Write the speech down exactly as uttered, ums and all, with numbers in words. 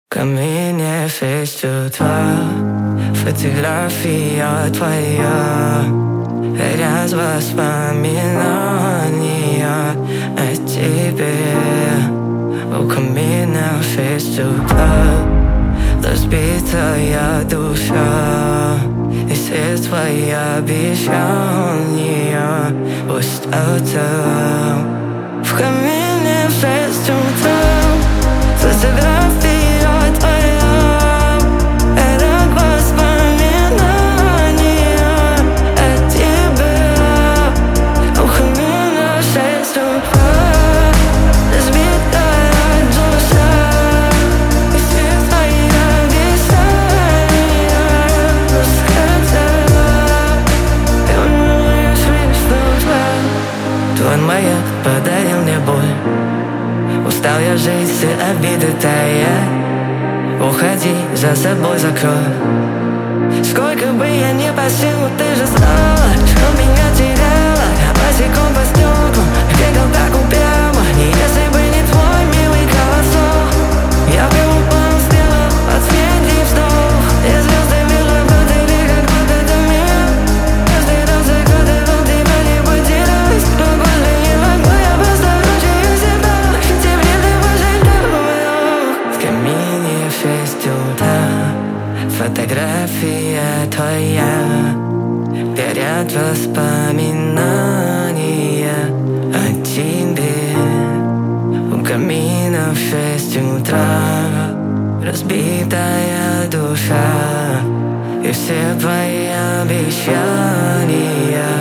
Ко мне в шесть утра, фотография твоя, ряд воспоминания о тебе. У камина в шесть утра, разбитая душа, и все твои обещания пустота. В камине в шесть утра, фотография твоя, ряд воспоминания о тебе. У камина в шесть утра, разбитая душа, и все твои обещания пустота. И у меня в шесть утра, твой маяк подарил мне боль. Устал я жить, все обиды тая. Уходи, за собой закрой. Сколько бы я ни просил, ты же знала, что меня теряла. Босиком по стеклам, бегал так упрямо. И если бы не твой милый голосок, я бы упал, сделал последний вздох. И звезды вижу, были как будто это мир. Каждый раз закрыты, но тебя не потерялась. Но больше не могу, я просто ручаю себя. Тебе ты больше не вдох. В камине в шесть утра, фотография твоя, горят воспоминания о тебе. У камина в шесть утра, разбитая душа, и все твои обещания